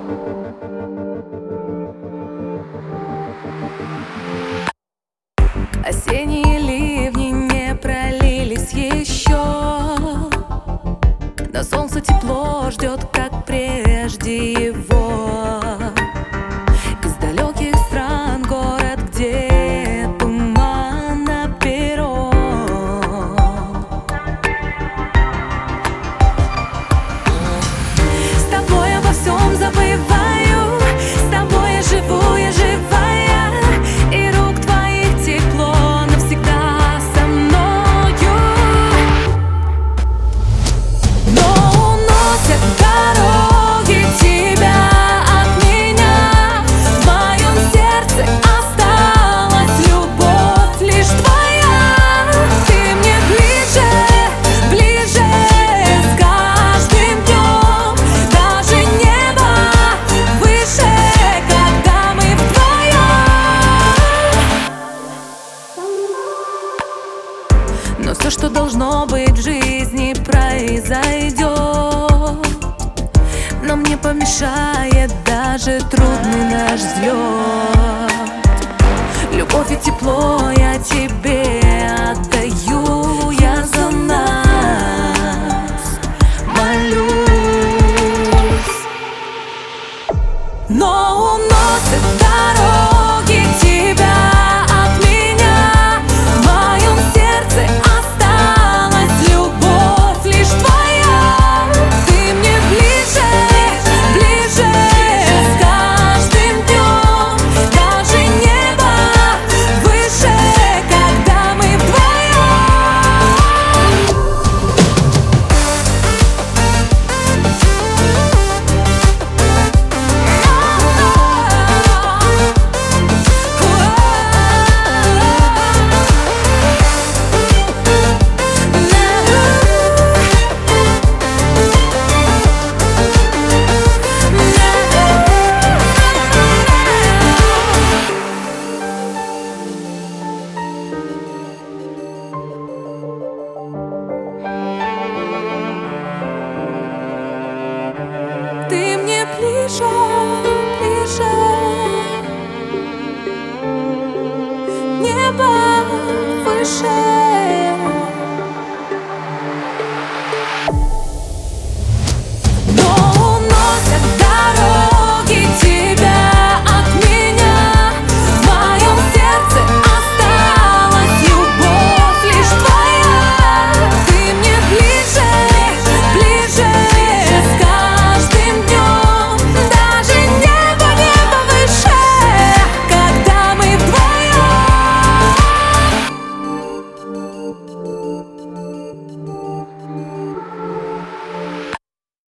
Осенние ливни не пролились еще, но солнце тепло ждет, как прежде его. Из далеких стран город, где туман наперед. С тобой обо всем забываю, с тобой я живу, я живая, и рук твоих тепло навсегда со мною. Но уносят дороги тебя от меня, в моем сердце осталась любовь лишь твоя. Ты мне ближе, ближе с каждым днем, даже небо выше, когда мы вдвоем. Но все, что должно быть в жизни, произойдет. Нам не помешает даже трудный наш взлет. Любовь и тепло я тебе отдаю, я за нас молюсь. Но уносят дороги тебя от меня, в моем сердце осталась любовь лишь твоя. Ты мне ближе, ближе с каждым днем, даже небо выше, когда мы Ты мне ближе, ближе, небо выше.